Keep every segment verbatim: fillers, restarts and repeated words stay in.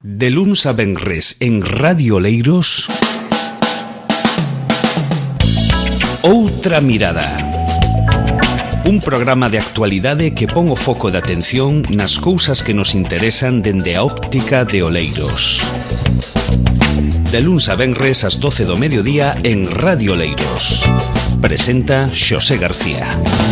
De luns a venres en Radio Oleiros, Outra Mirada. Un programa de actualidade que pon o foco de atención nas cousas que nos interesan dende a óptica de Oleiros. De luns a venres ás doce do mediodía en Radio Oleiros. Presenta Xosé García.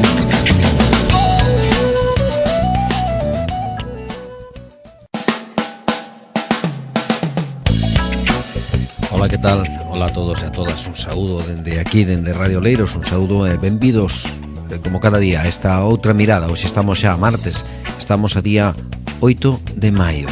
Ola, que tal? Ola a todos e a todas, un saúdo dende aquí, dende Radio Oleiros, un saúdo e benvidos, como cada día, a esta outra mirada. Hoxe estamos xa a martes, estamos a día oito de maio.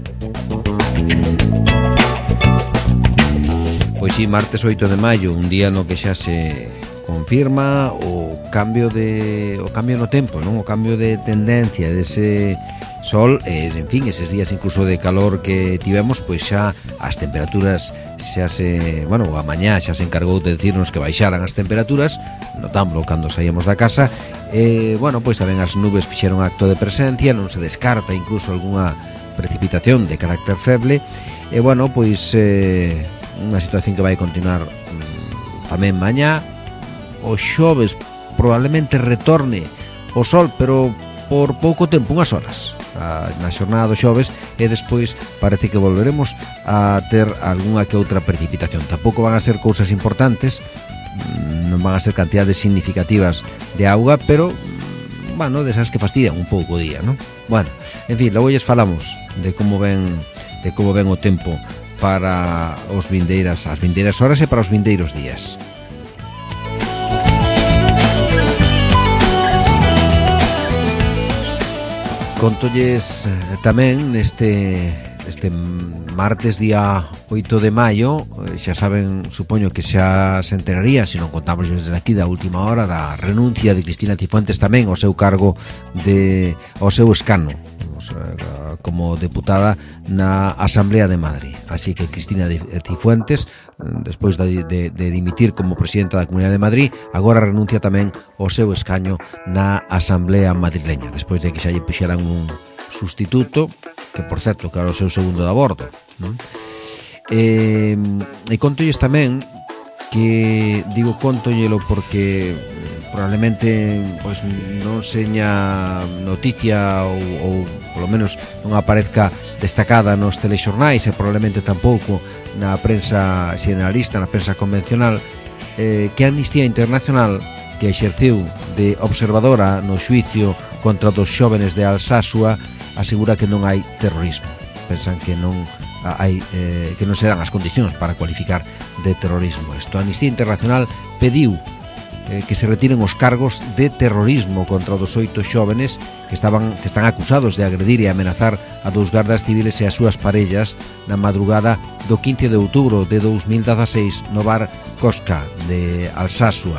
Pois sí, martes oito de maio, un día no que xa se confirma o cambio de o cambio no tempo, non? O cambio de tendencia dese sol, e, en fin, eses días incluso de calor que tivemos, pois xa as temperaturas xa se, bueno, a mañá xa se encargou de decirnos que baixaran as temperaturas, notámoslo cando saíamos da casa, e, bueno, pois tamén as nubes fixeron acto de presencia, non se descarta incluso algunha precipitación de carácter feble, e, bueno, pois eh, unha situación que vai continuar mm, tamén mañá. O xoves probablemente retorne o sol, pero por pouco tempo, unhas horas na xornada do xoves, e despois parece que volveremos a ter algunha que outra precipitación. Tampouco van a ser cousas importantes, non van a ser cantidades significativas de auga, pero, bueno, desas que fastidian un pouco o día, non? Bueno, en fin, logo lles falamos de como ven de como ven o tempo para os vindeiras, as vindeiras horas e para os vindeiros días. Contolles tamén neste, este martes día oito de maio, xa saben, supoño que xa se enteraría, se non contamos desde aquí, da última hora da renuncia de Cristina Cifuentes tamén ao seu cargo de ao seu escano como deputada na Asamblea de Madrid. Así que Cristina Cifuentes, despois de, de, de dimitir como presidenta da Comunidade de Madrid, agora renuncia tamén ao seu escaño na Asamblea madrileña, despois de que xa lle puxeran un sustituto, que por certo que era o seu segundo de abordo, non? E, e contolles tamén que, digo contollelo porque probablemente pois non seña noticia ou, ou polo menos non aparezca destacada nos telexornais e probablemente tampouco na prensa generalista, na prensa convencional, eh, que a Amnistía Internacional, que exerceu de observadora no xuicio contra dos xóvenes de Alsasua, asegura que non hai terrorismo. Pensan que non hai eh, que non se dan as condicións para cualificar de terrorismo. Isto, a Amnistía Internacional pediu eh, que se retiren os cargos de terrorismo contra os oito xóvenes que estaban que están acusados de agredir e amenazar a dous gardas civiles e as súas parellas na madrugada do quince de outubro de dous mil dezaseis no bar Cosca de Alsasua.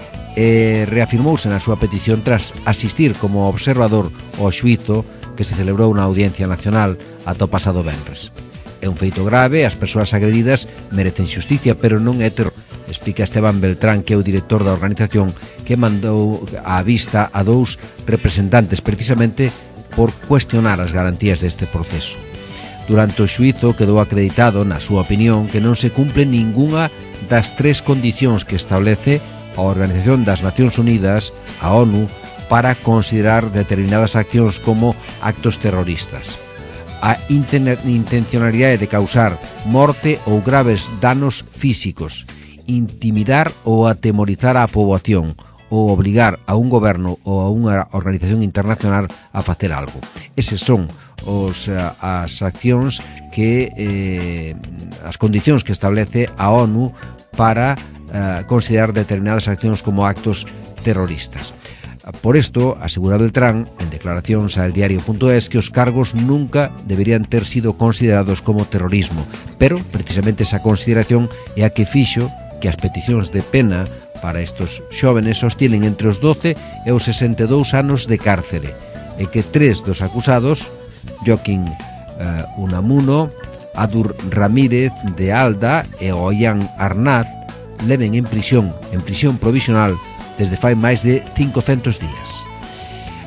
E reafirmouse na súa petición tras asistir como observador ao xuízo que se celebrou na Audiencia Nacional ata o pasado venres. É un feito grave, as persoas agredidas merecen xusticia, pero non é terror, explica Esteban Beltrán, que é o director da organización, que mandou á vista a dous representantes precisamente por cuestionar as garantías deste proceso. Durante o xuízo quedou acreditado, na súa opinión, que non se cumple ningunha das tres condicións que establece a Organización das Nacións Unidas, a ONU, para considerar determinadas accións como actos terroristas. A intencionalidade de causar morte ou graves danos físicos, intimidar ou atemorizar a poboación, ou obrigar a un goberno ou a unha organización internacional a facer algo. Eses son os, as accións que eh, as condicións que establece a ONU para eh, considerar determinadas accións como actos terroristas. Por isto, asegura Beltrán, en declaracións al diario punto es, que os cargos nunca deberían ter sido considerados como terrorismo, pero precisamente esa consideración é a que fixo que as peticións de pena para estos xóvenes sostienen entre os doce e os sesenta e dous anos de cárcere, e que tres dos acusados, Joaquín uh, Unamuno, Adur Ramírez de Alda e Ollán Arnaz, leven en prisión, en prisión provisional, desde fai máis de cincocentos días.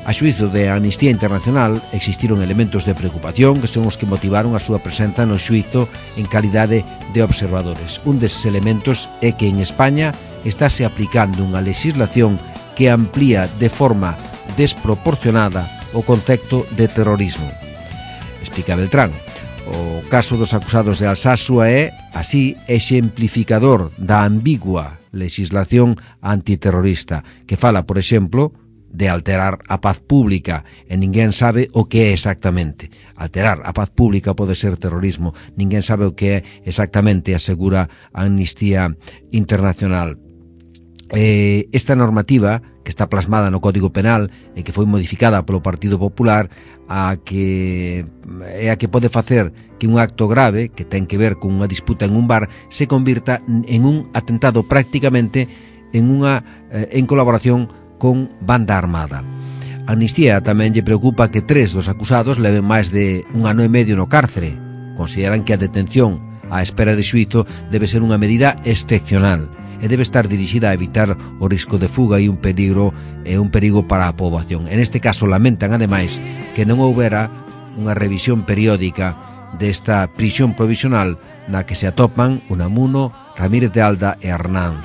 A xuízo de Amnistía Internacional existiron elementos de preocupación que son os que motivaron a súa presenza no xuízo en calidade de observadores. Un deses elementos é que en España estáse aplicando unha legislación que amplía de forma desproporcionada o concepto de terrorismo. Explica Beltrán. O caso dos acusados de Alsasua é, así, exemplificador da ambigua legislación antiterrorista que fala, por exemplo, de alterar a paz pública e ninguén sabe o que é exactamente. Alterar a paz pública pode ser terrorismo, ninguén sabe o que é exactamente, asegura a Amnistía Internacional. Eh, esta normativa, que está plasmada no Código Penal e que foi modificada polo Partido Popular, a que é a que pode facer que un acto grave que ten que ver con unha disputa en un bar se convirta en un atentado prácticamente en unha eh, en colaboración con banda armada. A Amnistía tamén lle preocupa que tres dos acusados leven máis de un ano e medio no cárcere. Consideran que a detención á espera de xuízo debe ser unha medida excepcional e debe estar dirixida a evitar o risco de fuga e un peligro e un perigo para a poboación. En este caso lamentan ademais que non houbera unha revisión periódica desta prisión provisional na que se atopan Unamuno, Ramírez de Alda e Arnanz.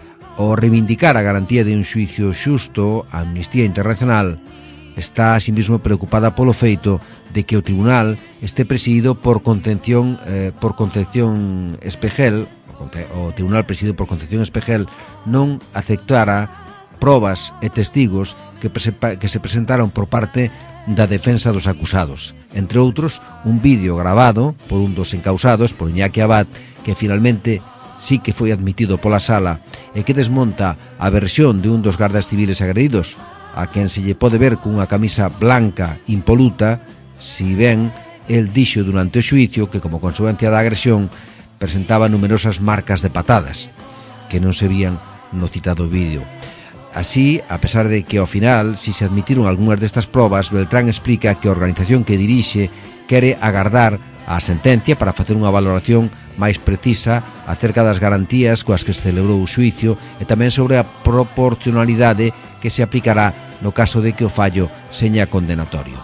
O reivindicar a garantía de un xuicio xusto, a Amnistía Internacional está asimismo preocupada polo feito de que o tribunal este presidido por Concepción eh, por Concepción Espejel, o tribunal presidido por Concepción Espejel non aceptara probas e testigos que, que se presentaron por parte da defensa dos acusados. Entre outros, un vídeo grabado por un dos encausados, por Iñaki Abad, que finalmente sí que foi admitido pola sala e que desmonta a versión de un dos gardas civiles agredidos, a quen se lle pode ver cunha camisa blanca impoluta, si ben el dixo durante o xuicio que como consecuencia da agresión presentaba numerosas marcas de patadas que non se vían no citado vídeo. Así, a pesar de que ao final si se admitiron algunhas destas probas, Beltrán explica que a organización que dirixe quere agardar a sentencia para facer unha valoración máis precisa acerca das garantías coas que se celebrou o xuicio e tamén sobre a proporcionalidade que se aplicará no caso de que o fallo seña condenatorio.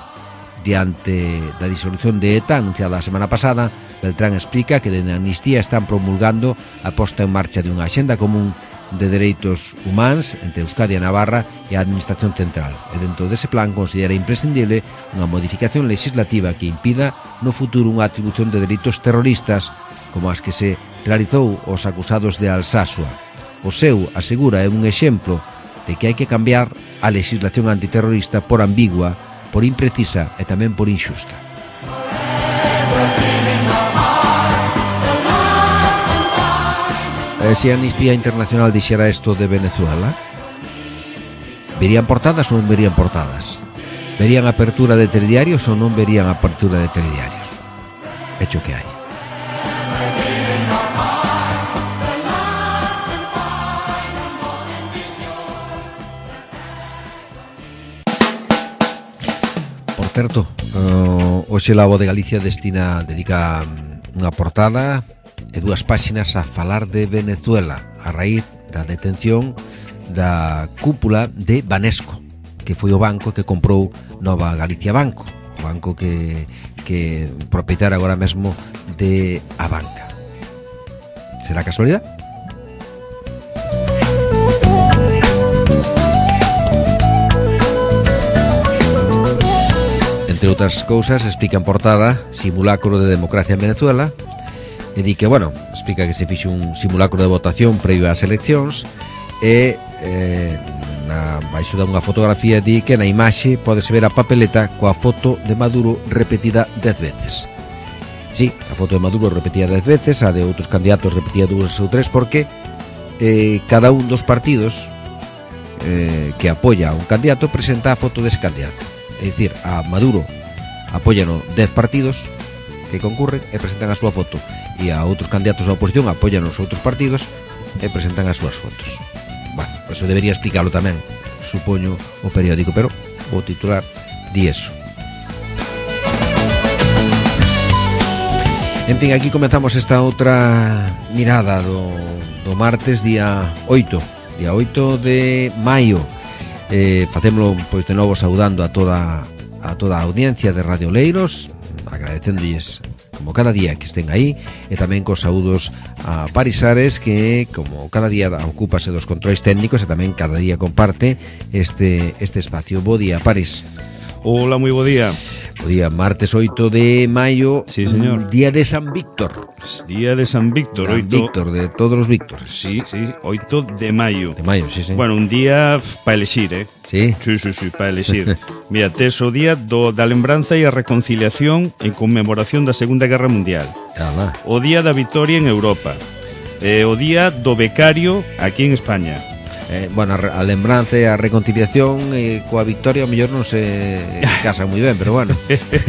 Diante da disolución de ETA anunciada a semana pasada, Beltrán explica que dende a Amnistía están promulgando a posta en marcha de unha axenda común de dereitos humáns entre Euskadi e Navarra e a Administración Central, e dentro dese plan considera imprescindible unha modificación legislativa que impida no futuro unha atribución de dereitos terroristas como as que se realizou aos acusados de Alsasua. O seu, asegura, é un exemplo de que hai que cambiar a legislación antiterrorista por ambigua, por imprecisa e tamén por injusta. E se a Amnistía Internacional dixera isto de Venezuela, verían portadas ou non verían portadas? Verían apertura de telediarios ou non verían apertura de telediarios? Hecho que hai. Por certo, uh, hoxe la Voz de Galicia destina, dedica unha portada e dúas páxinas a falar de Venezuela a raíz da detención da cúpula de Banesco, que foi o banco que comprou Nova Galicia Banco, o banco que, que propietario agora mesmo de a banca. Será casualidade? Entre outras cousas, explica en portada simulacro de democracia en Venezuela e di que, bueno, explica que se fixe un simulacro de votación previo ás eleccións e eh, na baixo da unha fotografía di que na imaxe podese ver a papeleta coa foto de Maduro repetida dez veces. Sí, a foto de Maduro repetida dez veces, a de outros candidatos repetida dúas ou tres, porque eh, cada un dos partidos eh, que apoia a un candidato presenta a foto dese candidato. É dicir, a Maduro apóiano dez partidos que concurren e presentan a súa foto, e a outros candidatos da oposición apoian os outros partidos e presentan as súas fotos. Bueno, eso debería explicarlo tamén, supoño, o periódico, pero o titular di eso. En fin, aquí comenzamos esta outra mirada do, do martes día oito, día oito de maio. eh, facémolo pois de novo saudando a toda a toda a audiencia de Radio Oleiros, agradecéndolles como cada día que estén aí, e tamén cos saúdos a Paris Ares, que como cada día ocúpase dos controis técnicos e tamén cada día comparte este este espacio. Bo día, Paris. Hola, moi bo día. O día martes oito de maio, sí, señor. Día de San Víctor. Día de San Víctor, San oito... Víctor, de todos os Víctores. Sí, sí, oito de maio. De maio, sí, sí. Bueno, un día para elexir, eh? Sí. Sí, sí, sí, para elexir. Mira, tes o día do, da lembranza e a reconciliación en conmemoración da Segunda Guerra Mundial. Alá. O día da vitoria en Europa. Eh, o día do becario aquí en España. Eh, bueno, a lembranza e a reconciliación eh, coa victoria ao mellor non se casa moi ben, pero bueno.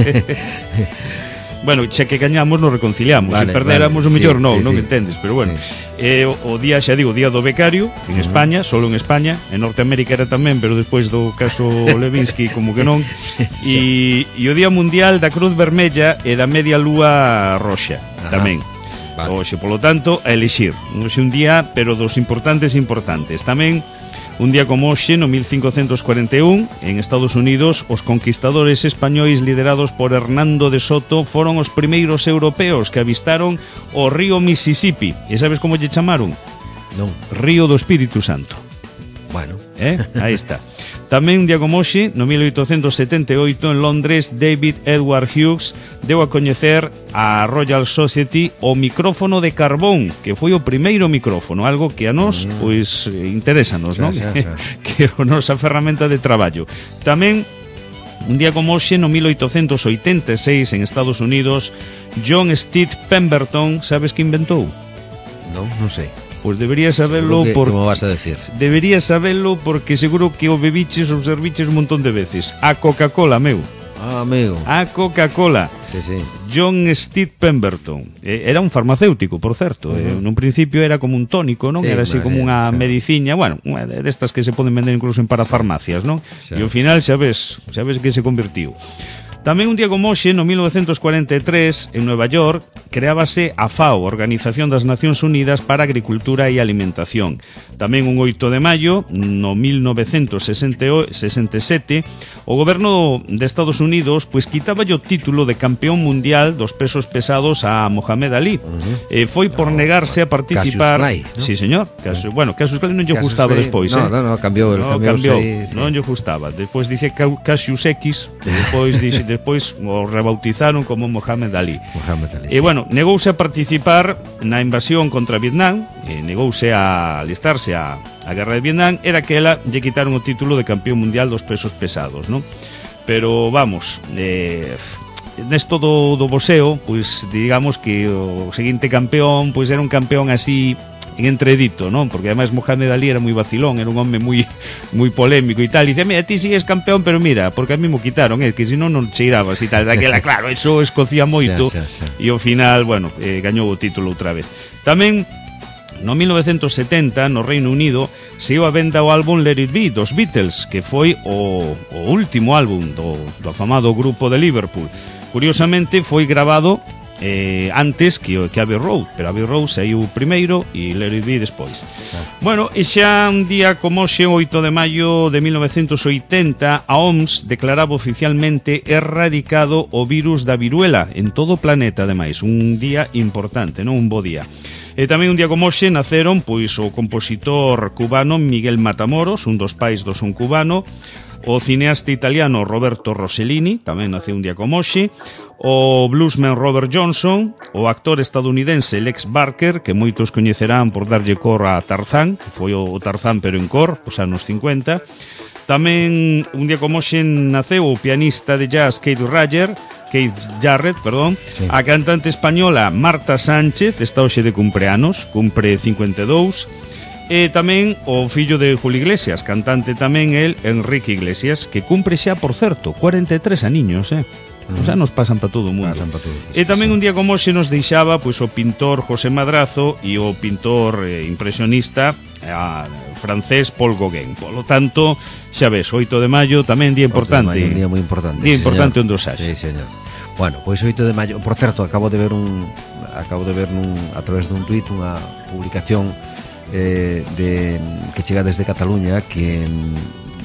Bueno, xa que gañamos nos reconciliamos, vale, se perderamos vale, o mellor sí, non, sí, non sí. entendes, pero bueno. Sí. Eh, o, o día, xa digo, o día do becario en uh -huh. España, solo en España, en Norteamérica era tamén, pero despois do caso Levinsky como que non. E, e o día mundial da Cruz Vermella e da Media Lúa Roxa, ajá, tamén. Vale. Oxe, polo tanto, a elixir. Oxe un día, pero dos importantes importantes. Tamén, un día como hoxe, no mil cincocentos cuarenta e un, en Estados Unidos, os conquistadores españois liderados por Hernando de Soto foron os primeiros europeos que avistaron o río Mississippi. E sabes como lle chamaron? Non. Río do Espírito Santo. Bueno. Eh? Aí está. Tamén un día como hoxe, no mil oitocentos setenta e oito, en Londres, David Edward Hughes deu a coñecer a Royal Society o micrófono de carbón, que foi o primeiro micrófono, algo que a nós, mm. pois, interésanos, non? Xa, xa, xa. Que é a nosa ferramenta de traballo. Tamén, un día como hoxe, no mil oitocentos oitenta e seis, en Estados Unidos, John Steed Pemberton, sabes que inventou? Non, non sei. Pois pues deberías saberlo que, por... Como vas a decir? Deberías saberlo porque seguro que o bebiches ou serviches un montón de veces. A Coca-Cola, meu. Ah, amigo. A Coca-Cola. Sí, sí. John Steed Pemberton. Eh, era un farmacéutico, por certo. Uh -huh. eh, nun principio era como un tónico, non? Sí, era así como unha sí. mediciña, bueno, destas que se poden vender incluso en parafarmacias, non? Sí. E ao final xa ves, xa ves que se convertiu. Tamén un día como hoxe, no mil novecentos cuarenta e tres, en Nueva York, creábase a FAO, Organización das Nacións Unidas para a Agricultura e Alimentación. Tamén un oito de maio, no mil novecentos sesenta e sete, o goberno de Estados Unidos pois quitaba o título de campeón mundial dos pesos pesados a Mohamed Ali. Uh -huh. eh, foi por no, negarse a participar... Cassius Clay, ¿no? Sí, señor. Cassius, bueno, Cassius Clay non lle gustaba Clay, despois, no, eh? No, no, cambiou. No, cambiou, sí, sí. Non lle gustaba. Despois dice Cassius X, e despois dice... Despois o rebautizaron como Mohamed Ali. Mohamed Ali. E sí. Bueno, negouse a participar na invasión contra Vietnam, e negouse a alistarse a, a guerra de Vietnam, era que ela lle quitaron o título de campeón mundial dos pesos pesados, non? Pero vamos, eh, nesto do, do boxeo, pois digamos que o seguinte campeón pois era un campeón así en entredito, non? Porque ademais Mohamed Ali era moi vacilón, era un home moi moi polémico e tal, e dice, mira, ti sigues campeón, pero mira, porque a mí mo quitaron, eh, que se non non cheirabas e tal, daquela, claro, eso escocía moito, xa, xa, xa. E ao final, bueno, eh, gañou o título outra vez. Tamén, no mil novecentos setenta, no Reino Unido, se iba a venda o álbum Let It Be, dos Beatles, que foi o, o último álbum do, do afamado grupo de Liverpool. Curiosamente, foi grabado Eh, antes que o que Abbey Road, pero Abbey Road saiu primeiro e Let It Be despois. Ah. Bueno, e xa un día como hoxe, oito de maio de mil novecentos oitenta, a O M S declaraba oficialmente erradicado o virus da viruela en todo o planeta, ademais, un día importante, non? Un bo día. E tamén un día como hoxe naceron pois o compositor cubano Miguel Matamoros, un dos pais do son cubano, o cineasta italiano Roberto Rossellini, tamén naceu un día como hoxe, o bluesman Robert Johnson, o actor estadounidense Lex Barker, que moitos coñecerán por darlle cor a Tarzán, foi o Tarzán pero en cor, os anos cincuenta. Tamén un día como hoxe naceu o pianista de jazz Keith Jarrett, Keith Jarrett, perdón, sí. A cantante española Marta Sánchez, está hoxe de cumpleanos, cumpre cincuenta e dous. E tamén o fillo de Julio Iglesias, cantante tamén el, Enrique Iglesias, que cumpre xa, por certo, cuarenta e tres aniños, eh? O sea, nos pasan para todo o mundo. Pasan pa todo, e tamén sí. Un día como hoxe nos deixaba pois, o pintor José Madrazo e o pintor eh, impresionista eh, francés Paul Gauguin. Por lo tanto, xa ves, oito de maio tamén día importante. oito de maio, un día moi importante. Día sí, importante señor. onde os haxe. Sí, señor. Bueno, pois oito de maio, por certo, acabo de ver un acabo de ver nun, a través dun tuit unha publicación eh, de que chega desde Cataluña que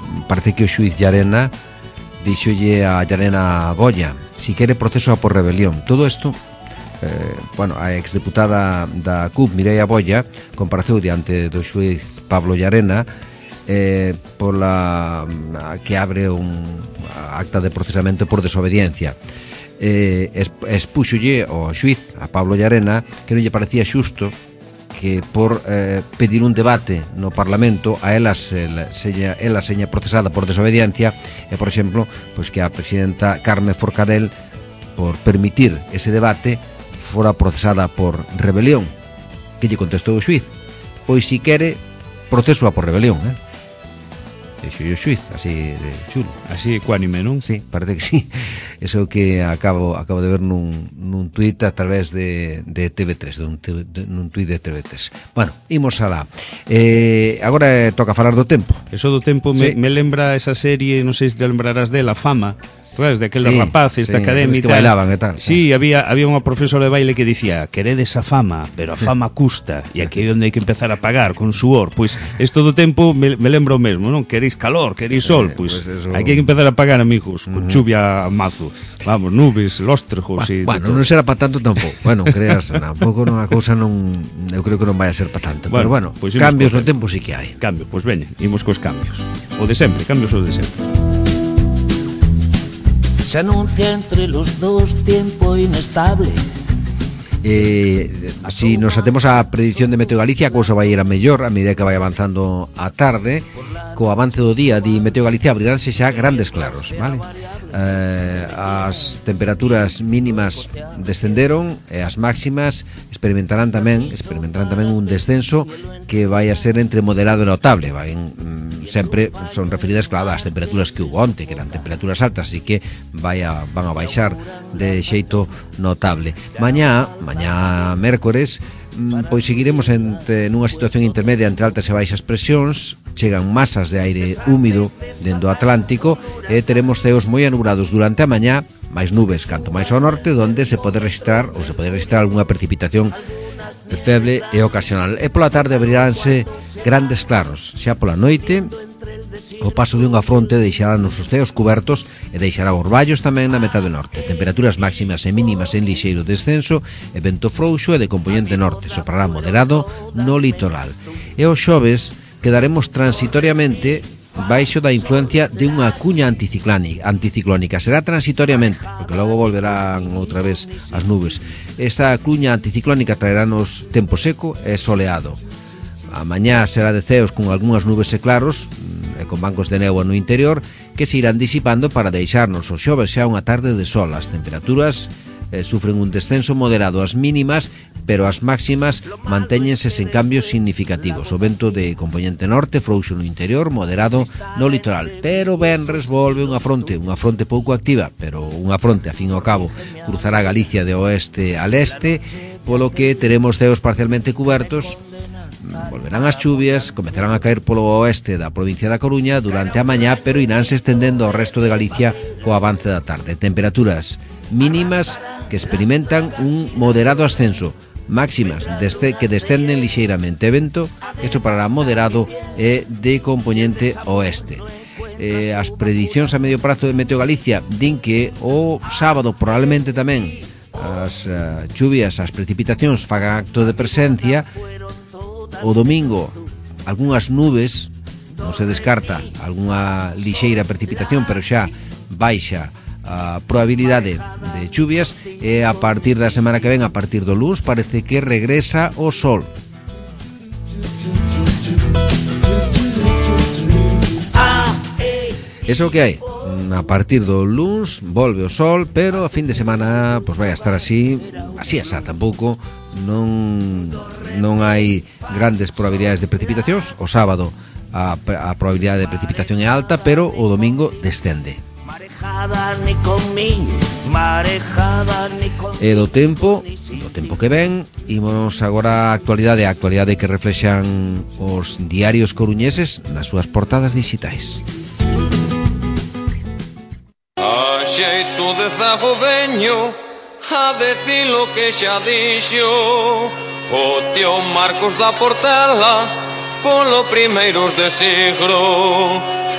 parece que o xuiz Llarena díxolle a Llarena Bolla si quere proceso a por rebelión. Todo isto, eh, bueno, a exdeputada da C U P, Mireia Bolla, compareceu diante do xuiz Pablo Llarena eh, pola que abre un acta de procesamento por desobediencia. Eh, expúxolle ao xuiz, a Pablo Llarena, que non lle parecía xusto que por eh, pedir un debate no Parlamento a ela seña, ela seña procesada por desobediencia e, por exemplo, pois que a presidenta Carme Forcadell, por permitir ese debate, fora procesada por rebelión. Que lle contestou o xuiz? Pois si quere proceso a por rebelión, eh? Dixo o xuiz, así de chulo. Así ecuánime, non? Sí, parece que sí. Eso que acabo acabo de ver nun, nun tuit a través de, de T V tres, de un, de, nun tuit de T V tres. Bueno, imos alá. Eh, agora eh, toca falar do tempo. Eso do tempo me, sí. me lembra esa serie, non sei se te lembrarás dela, Fama. Pues, de aqueles sí, rapaces sí, da academia que bailaban e tal. Sí, sí, había había unha profesora de baile que dicía: "Queredes a fama, pero a fama custa, e aquí é onde hai que empezar a pagar con suor." Pois pues, isto do tempo me, me lembro o mesmo, non? Queréis calor, queréis sol, pois pues, pues eso... hai que empezar a pagar, amigos, con uh -huh. chuvia a mazo. Vamos, nubes, lóstrejos e bueno, non será para tanto tampouco. Bueno, creas, tampouco non a cousa non, eu creo que non vai a ser para tanto, bueno, pero bueno, pues cambios no tempo sí que hai. Cambio, pois pues veña, imos cos cambios. O de sempre, cambios o de sempre. Se anuncia entre los dos tiempo inestable. Eh, si nos atemos á predicción de Meteo Galicia, a cousa vai ir a mellor a medida que vai avanzando a tarde. Co avance do día, di Meteo Galicia, abriránse xa grandes claros, vale? Eh, as temperaturas mínimas descenderon e as máximas experimentarán tamén experimentarán tamén un descenso que vai a ser entre moderado e notable. Vai mm, sempre son referidas, claro, ás temperaturas que hubo onte, que eran temperaturas altas, así que vai a, van a baixar de xeito notable. Mañá, mañá mércores, pois seguiremos entre, nunha situación intermedia entre altas e baixas presións. Chegan masas de aire húmido dentro do Atlántico e teremos ceos moi anubrados durante a mañá, máis nubes canto máis ao norte, onde se pode registrar ou se pode registrar algunha precipitación feble e ocasional. E pola tarde abriránse grandes claros. Xa pola noite, o paso de unha fronte deixará nos os ceos cubertos e deixará orballos tamén na metade norte. Temperaturas máximas e mínimas en lixeiro descenso e vento frouxo e de componente norte. Soprará moderado no litoral. E os xoves quedaremos transitoriamente baixo da influencia de unha cuña anticiclónica. Será transitoriamente, porque logo volverán outra vez as nubes. Esa cuña anticiclónica traerá-nos tempo seco e soleado. A mañá será de ceos con algunhas nubes e claros e con bancos de néboa no interior que se irán disipando para deixarnos o xoves xa unha tarde de sol. As temperaturas eh, sufren un descenso moderado as mínimas, pero as máximas mantéñense sen cambios significativos. O vento de componente norte frouxo no interior, moderado no litoral. Pero venres volve unha fronte, unha fronte pouco activa, pero unha fronte, a fin e ao cabo, cruzará Galicia de oeste a leste, polo que teremos ceos parcialmente cubertos. Volverán as chuvias, comezarán a caer polo oeste da provincia da Coruña durante a mañá, pero iránse estendendo ao resto de Galicia co avance da tarde. Temperaturas mínimas que experimentan un moderado ascenso, máximas deste, que descenden lixeiramente. Vento que soprará moderado e de componente oeste. Eh, as predicións a medio prazo de Meteo Galicia din que o sábado probablemente tamén as uh, chuvias, as precipitacións fagan acto de presencia. O domingo algunhas nubes, non se descarta algunha lixeira precipitación, pero xa baixa a probabilidade de chuvias, e a partir da semana que ven, a partir do luns, parece que regresa o sol. Eso que hai? A partir do luns volve o sol, pero a fin de semana pois vai a estar así, así asá, tampouco non non hai grandes probabilidades de precipitacións. O sábado a, a probabilidade de precipitación é alta, pero o domingo descende. E do tempo, do tempo que ven, ímonos agora a actualidade, a actualidade que reflexan os diarios coruñeses nas súas portadas digitais. A xeito de zago veño a decir lo que xa dixo o tío Marcos da Portela polo primeiros de siglo.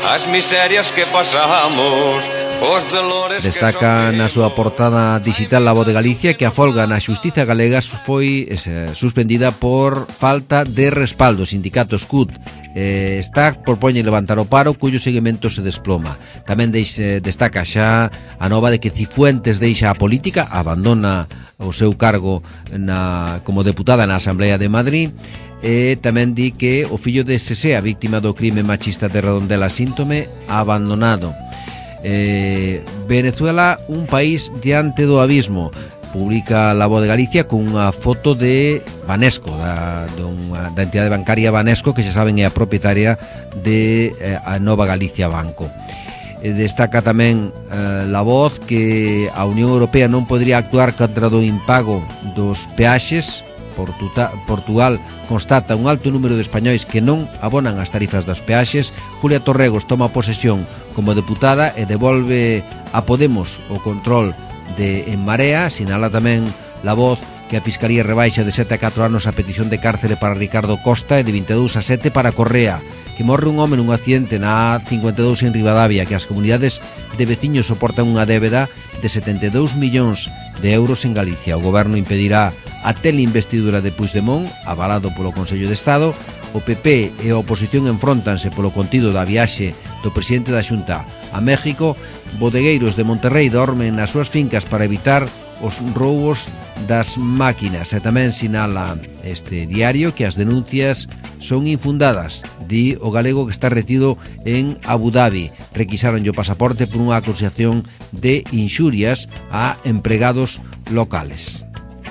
as miserias que pasamos, os dolores que Destaca na súa portada digital La Voz de Galicia que a folga na xustiza galega foi eh, suspendida por falta de respaldo. Sindicato Scut eh, está propone levantar o paro cuyo seguimento se desploma. Tamén deixe, destaca xa a nova de que Cifuentes deixa a política, abandona o seu cargo na, como deputada na Asamblea de Madrid. E tamén di que o fillo de Sesea, víctima do crime machista de Redondela, síntome abandonado. eh, Venezuela, un país diante do abismo. Publica La Voz de Galicia con unha foto de Banesco, da, da entidade bancaria Banesco, que xa saben é a propietaria de eh, a Nova Galicia Banco. eh, Destaca tamén eh, La Voz que a Unión Europea non podría actuar contra do impago dos peaxes. Portuta, Portugal constata un alto número de españois que non abonan as tarifas dos peaxes. Julia Torregos toma posesión como deputada e devolve a Podemos o control de En Marea. Sinala tamén La Voz que a Fiscalía rebaixa de sete a catro anos a petición de cárcere para Ricardo Costa e de vinte e dous a sete para Correa. Que morre un home nun accidente na A cincuenta e dous en Ribadavia, que as comunidades de veciños soportan unha débeda de setenta e dous millóns de euros en Galicia. O goberno impedirá a teleinvestidura de Puigdemont, avalado polo Consello de Estado. O P P e a oposición enfróntanse polo contido da viaxe do presidente da Xunta a México. Bodegueiros de Monterrey dormen nas súas fincas para evitar os roubos das máquinas. E tamén sinala este diario que as denuncias son infundadas. Di o galego que está retido en Abu Dhabi. Requisaronlle o pasaporte por unha acusación de inxurias a empregados locales.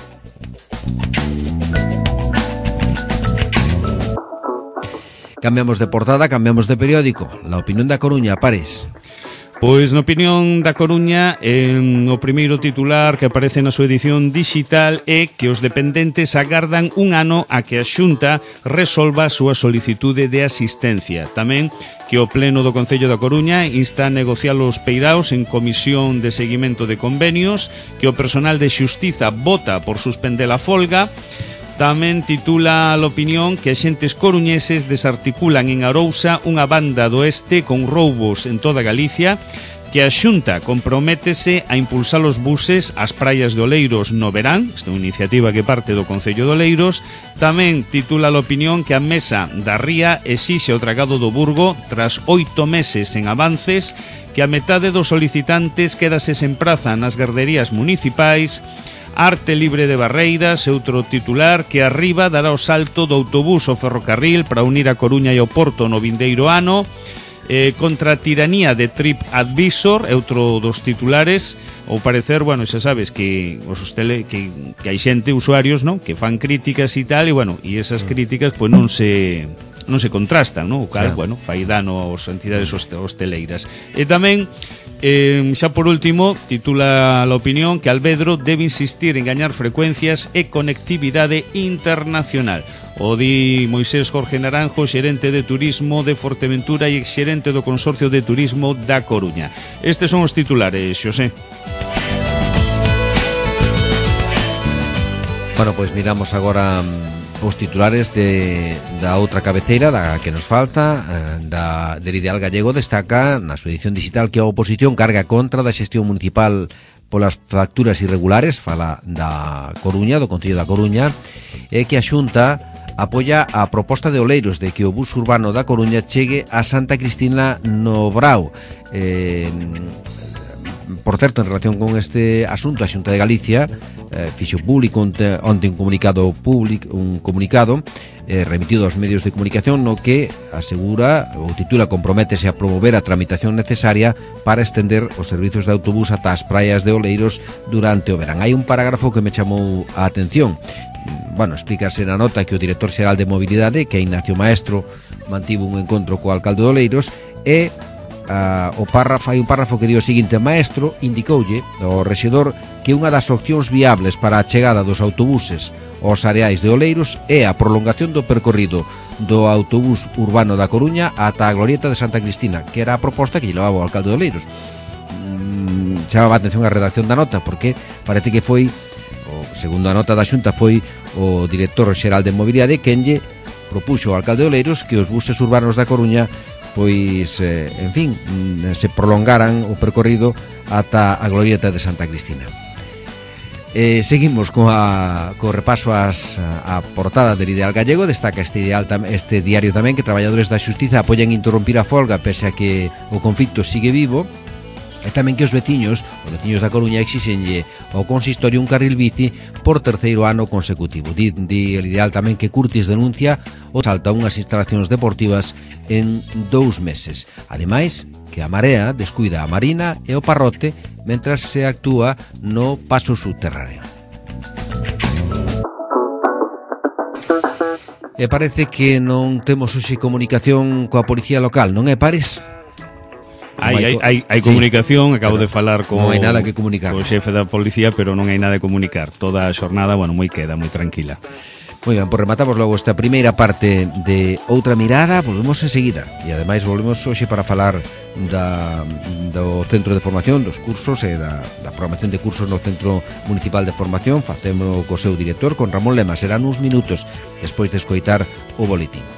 Cambiamos de portada, cambiamos de periódico. La Opinión da Coruña, Pares. Pois na Opinión da Coruña, eh, o primeiro titular que aparece na súa edición digital é que os dependentes agardan un ano a que a Xunta resolva a súa solicitude de asistencia. Tamén que o Pleno do Concello da Coruña insta a negociar os peiraos en comisión de seguimento de convenios, que o personal de Xustiza vota por suspender a folga. Tamén titula a Opinión que axentes coruñeses desarticulan en Arousa unha banda do oeste con roubos en toda Galicia, que a Xunta comprométese a impulsar os buses ás praias de Oleiros no verán. Esta é unha iniciativa que parte do Concello de Oleiros. Tamén titula a Opinión que a Mesa da Ría exixe o tragado do Burgo tras oito meses en avances, que a metade dos solicitantes quedase sen praza nas garderías municipais. Arte Libre de Barreiras, outro titular, que arriba dará o salto do autobús ao ferrocarril para unir a Coruña e o Porto no vindeiro ano. Eh, contra a tiranía de TripAdvisor, outro dos titulares. Ao parecer, bueno, xa sabes que os tele, que, que hai xente, usuarios, ¿no?, que fan críticas e tal, e bueno, e esas críticas pues non se non se contrastan, ¿no? O cal, sí, bueno, fai dano aos entidades hosteleiras. E tamén Eh, xa por último, titula a Opinión que Alvedro debe insistir en gañar frecuencias e conectividade internacional. O di Moisés Jorge Naranjo, xerente de turismo de Forteventura e exxerente do Consorcio de Turismo da Coruña. Estes son os titulares, Xosé. Bueno, pois miramos agora os titulares de, da outra cabeceira da que nos falta, da, del Ideal Gallego. Destaca na súa edición digital que a oposición carga contra da xestión municipal polas facturas irregulares, fala da Coruña, do Concello da Coruña, e que a Xunta apoia a proposta de Oleiros de que o bus urbano da Coruña chegue a Santa Cristina no Brao. Eh, Por certo, en relación con este asunto, a Xunta de Galicia eh, fixo público onte, onte un comunicado público, un comunicado eh, remitido aos medios de comunicación no que asegura ou titula comprométese a promover a tramitación necesaria para estender os servizos de autobús ata as praias de Oleiros durante o verán. Hai un parágrafo que me chamou a atención. Bueno, explícase na nota que o director xeral de mobilidade, que é Ignacio Maestro, mantivo un encontro co alcalde de Oleiros e Uh, o párrafo, hai un párrafo que di o seguinte: Maestro indicoulle ao rexedor que unha das opcións viables para a chegada dos autobuses aos areais de Oleiros é a prolongación do percorrido do autobús urbano da Coruña ata a glorieta de Santa Cristina, que era a proposta que lle levaba o alcalde de Oleiros. Mm, chamaba a atención a redacción da nota porque parece que foi, o segundo a nota da Xunta, foi o director xeral de mobilidade quen lle propuxo ao alcalde de Oleiros que os buses urbanos da Coruña pois, eh, en fin, se prolongaran o percorrido ata a glorieta de Santa Cristina. Eh, seguimos coa, co repaso ás, a portada del Ideal Gallego. Destaca este, ideal, este diario tamén que traballadores da xustiza apoian interrompir a folga pese a que o conflito sigue vivo, e tamén que os veciños os veciños da Coruña exixenlle ao consistorio un carril bici por terceiro ano consecutivo. Di, di el Ideal tamén que Curtis denuncia o salto a unhas instalacións deportivas en dous meses. Ademais, que a Marea descuida a Marina e o Parrote mentras se actúa no paso subterráneo. E parece que non temos hoxe comunicación coa policía local, non é, Pares? Hai, hai, hai, hai comunicación, sí, acabo de falar con non hai nada que comunicar, co xefe da policía, pero non hai nada que comunicar. Toda a xornada, bueno, moi queda, moi tranquila. Moi ben, pois rematamos logo esta primeira parte de Outra Mirada. Volvemos enseguida e ademais volvemos hoxe para falar da, do Centro de Formación, dos cursos e da, da programación de cursos no Centro Municipal de Formación. Facemos co seu director, con Ramón Lema. Serán uns minutos despois de escoitar o boletín.